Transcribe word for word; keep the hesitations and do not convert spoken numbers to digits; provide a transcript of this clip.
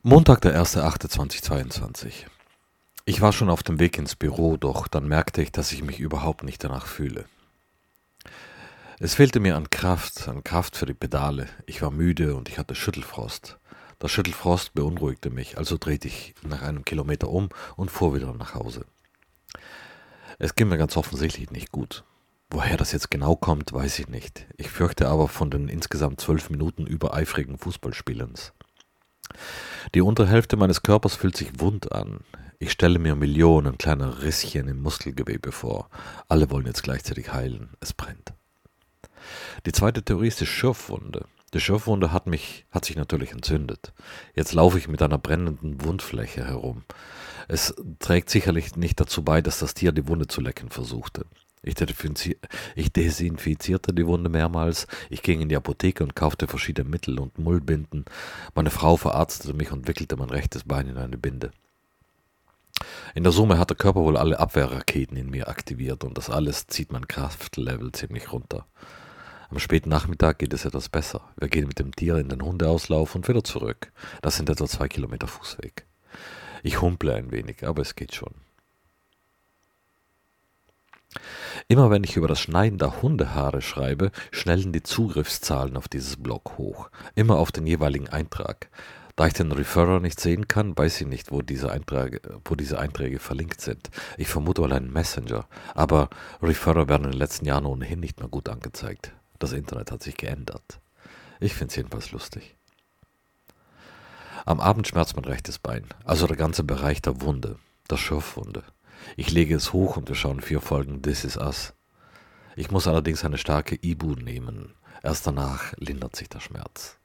Montag, der erster achte zweitausendzweiundzwanzig. Ich war schon auf dem Weg ins Büro, doch dann merkte ich, dass ich mich überhaupt nicht danach fühle. Es fehlte mir an Kraft, an Kraft für die Pedale. Ich war müde und ich hatte Schüttelfrost. Der Schüttelfrost beunruhigte mich, also drehte ich nach einem Kilometer um und fuhr wieder nach Hause. Es ging mir ganz offensichtlich nicht gut. Woher das jetzt genau kommt, weiß ich nicht. Ich fürchte aber von den insgesamt zwölf Minuten übereifrigen Fußballspielens. Die untere Hälfte meines Körpers fühlt sich wund an. Ich stelle mir Millionen kleiner Risschen im Muskelgewebe vor. Alle wollen jetzt gleichzeitig heilen. Es brennt. Die zweite Theorie ist die Schürfwunde. Die Schürfwunde hat mich, hat sich natürlich entzündet. Jetzt laufe ich mit einer brennenden Wundfläche herum. Es trägt sicherlich nicht dazu bei, dass das Tier die Wunde zu lecken versuchte. Ich, desinfizi- ich desinfizierte die Wunde mehrmals. Ich ging in die Apotheke und kaufte verschiedene Mittel und Mullbinden. Meine Frau verarztete mich und wickelte mein rechtes Bein in eine Binde. In der Summe hat der Körper wohl alle Abwehrraketen in mir aktiviert und das alles zieht mein Kraftlevel ziemlich runter. Am späten Nachmittag geht es etwas besser. Wir gehen mit dem Tier in den Hundeauslauf und wieder zurück. Das sind etwa zwei Kilometer Fußweg. Ich humple ein wenig, aber es geht schon. Immer wenn ich über das Schneiden der Hundehaare schreibe, schnellen die Zugriffszahlen auf dieses Blog hoch. Immer auf den jeweiligen Eintrag. Da ich den Referrer nicht sehen kann, weiß ich nicht, wo diese Einträge, wo diese Einträge verlinkt sind. Ich vermute mal einen Messenger. Aber Referrer werden in den letzten Jahren ohnehin nicht mehr gut angezeigt. Das Internet hat sich geändert. Ich finde es jedenfalls lustig. Am Abend schmerzt mein rechtes Bein, also der ganze Bereich der Wunde, der Schürfwunde. Ich lege es hoch und wir schauen vier Folgen This Is Us. Ich muss allerdings eine starke Ibu nehmen. Erst danach lindert sich der Schmerz.